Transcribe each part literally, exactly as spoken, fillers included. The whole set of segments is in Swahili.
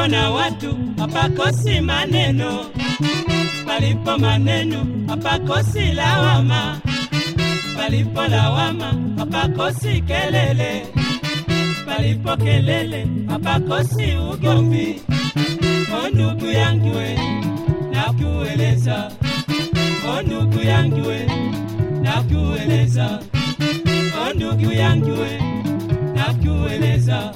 Palipo na watu hapakosi maneno, palipo maneno hapakosi lawama, palipo lawama hapakosi kelele, palipo kelele hapakosi ugomvi. O ndugu yangu we, nakueleza. O ndugu yangu we, nakueleza. O ndugu yangu we, nakueleza.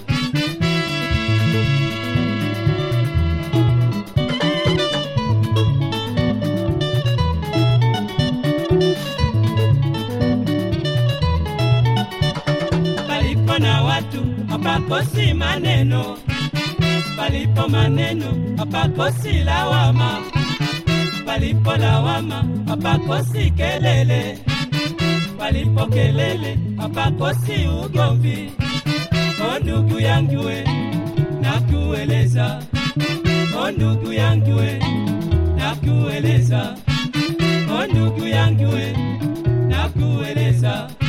Palipo na watu hapakosi maneno, palipo maneno hapakosi lawama, palipo lawama hapakosi kelele, palipo kelele hapakosi ugomvi. O ndugu yangu we, nakueleza. O ndugu yangu we, nakueleza. O ndugu yangu we, nakueleza.